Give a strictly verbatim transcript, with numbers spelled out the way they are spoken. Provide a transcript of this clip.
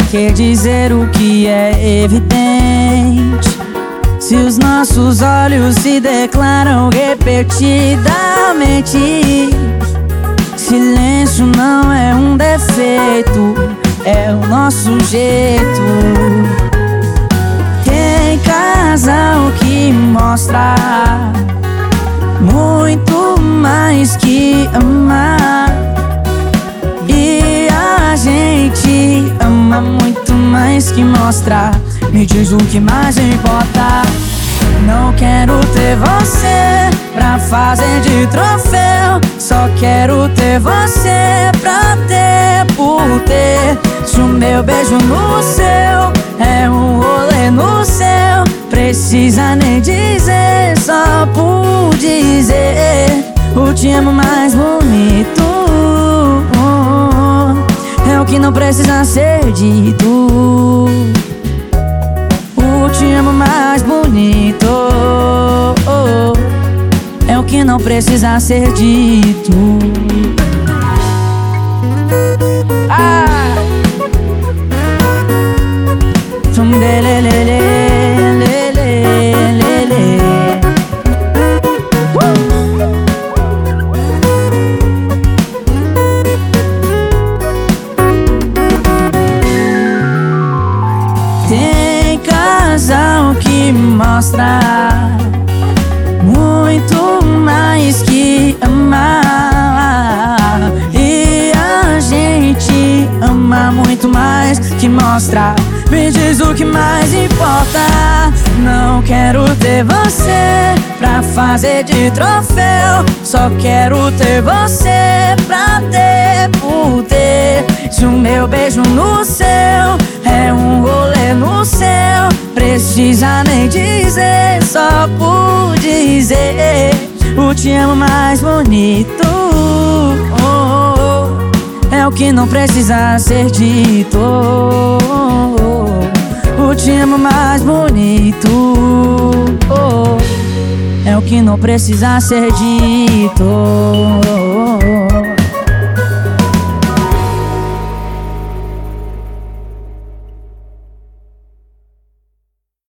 que dizer o que é evidente? Se os nossos olhos se declaram repetidamente, silêncio não é um defeito, é o nosso jeito. Tem casal que mostra muito mais que amar, e a gente ama muito mais que mostrar. Me diz o que mais importa. Não quero ter você pra fazer de troféu, só quero ter você pra ter por ter. Se o meu beijo no seu é um rolê no céu, precisa nem dizer, só por dizer o te amo mais bonito. É o que não precisa ser dito. O te amo mais bonito é o que não precisa ser dito. Ah! Tem casal que mostra muito mais que amar, e a gente ama muito mais que mostrar. Me diz o que mais importa. Não quero ter você pra fazer de troféu, só quero ter você pra ter por ter. Se o meu beijo no céu é um rolê no céu, precisa nem dizer, só por dizer o te amo mais bonito. É o que não precisa ser dito. O te amo mais bonito é o que não precisa ser dito.